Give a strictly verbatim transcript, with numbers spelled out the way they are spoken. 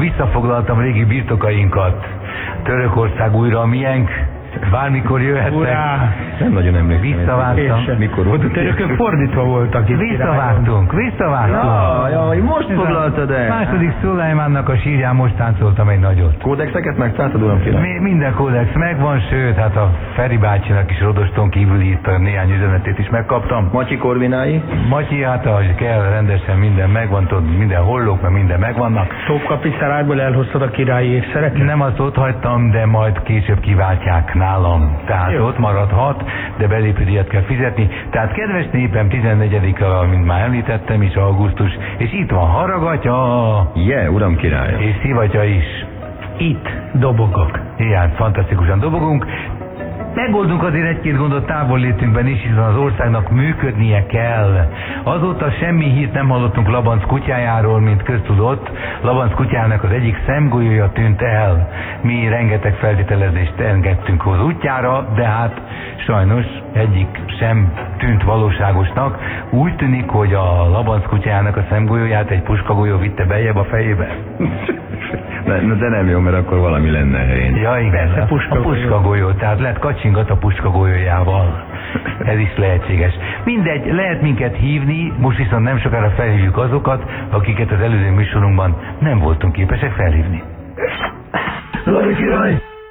visszafoglaltam régi birtokainkat. Törökország újra a miénk. Bármikor jöhettek. Urá! Nem nagyon emlékszem. Visszavágtam. Mikor volt? A törökök fordítva voltak itt. Visszavágtunk, visszavágtunk. Ja, jaj, most Ez foglaltad a el. második Szulajmánnak a sírján most táncoltam egy nagyot. Kódexeket megtaláltad, uram király? Mi, minden kódex megvan, sőt, hát a Feri bácsinak is Rodoston kívül írta néhány üzenetét is megkaptam. Matyi Korvinái? Matyi, hát ahogy kell, rendesen minden megvan, tudod, minden hollók, mert minden megvannak. Tópkapi szarágyból elhoztad a királyi ékszereket? Nem azt ott hagytam, de majd később kiváltják nálam. Tehát Jó. ott maradhat, de belépődíjat kell fizetni. Tehát kedves népem, tizennegyedike, mint már említettem is, augusztus, és itt van Haragatya, Je, uram király. és Szivatya is. Itt dobogok. Igen, fantasztikusan dobogunk. Megoldunk azért egy-két gondot távollétünkben is, hiszen az országnak működnie kell. Azóta semmi hírt nem hallottunk Labanc kutyájáról, mint köztudott. Labanc kutyának az egyik szemgolyója tűnt el. Mi rengeteg feltételezést engedtünk az útjára, de hát sajnos egyik sem tűnt valóságosnak. Úgy tűnik, hogy a Labanc kutyának a szemgolyóját egy puskagolyó vitte beljebb a fejébe. De, de nem jó, mert akkor valami lenne helyén. Ja, igen, a puskagolyó. puskagolyó, tehát lehet kacsingat a puskagolyójával. Ez is lehetséges. Mindegy, lehet minket hívni, most viszont nem sokára felhívjuk azokat, akiket az előző műsorunkban nem voltunk képesek felhívni. Lari király!